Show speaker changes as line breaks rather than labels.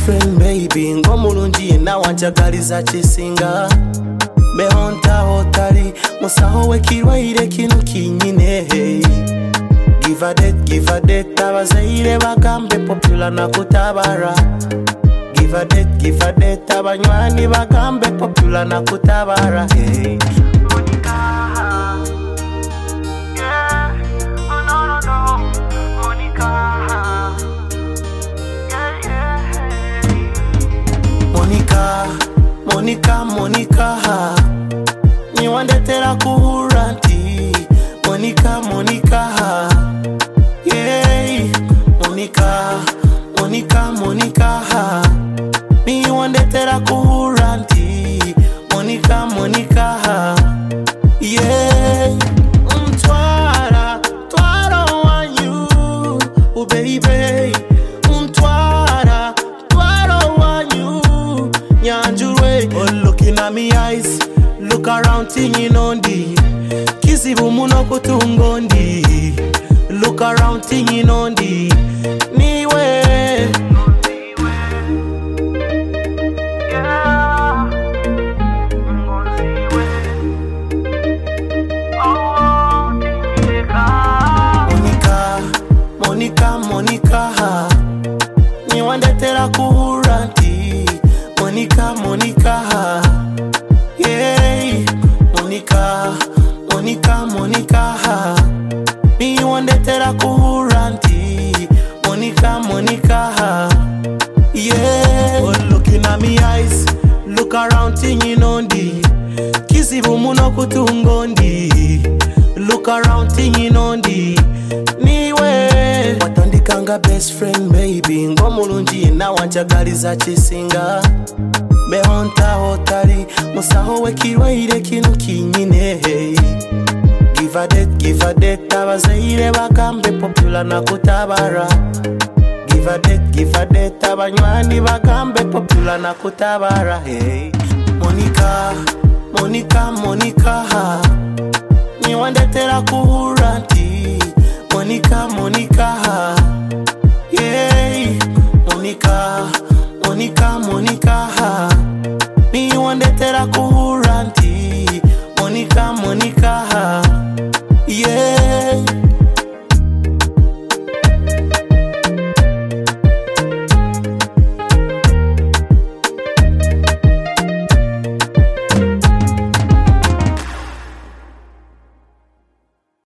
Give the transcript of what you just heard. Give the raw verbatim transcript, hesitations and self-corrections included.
friend baby ngomulungi nawanjagaliza kisinga behonta hotali musaho wekirwaire kino kinyine give a date give a date abazaire bagambe popular na kutabara give a date give a date abanywani bagambe popular na kutabara hey. Monica yeah oh no no no Monica yeah yeah Monica Monica Monica ni wandetera kuhuranti Monica Monica yeah Monica Monica Monica ni wandetera kuhuranti Monica Monica yeah untwara twara wanyu oh baby untwara twara wanyu nyanjurwe oh looking at me eyes look around tingin on the kizibu muno kutungondi look around tingin on the niwe Monica Monica ni wandetera kuhuranti Monica Monica yeah Monica Monica Monica ni wandetera kuhuranti Monica Monica yeah oh looking at me eyes look around tingin on the kizibu muno kutungondi look around tingin on the niwe watandikanga best friend baby ngomulungi nawanjagaliza kisinga behonta hotali musaho wekirwaire kino kinyine give a date give a date abazaire bagambe popular na kutabara give a date give a date abanywani bagambe popular na kutabara hey Monica Monica Monica ni wandetera kuhuranti Monica Monica yeah Monica Monica Monica ni wandetera kuhuranti Monica Monica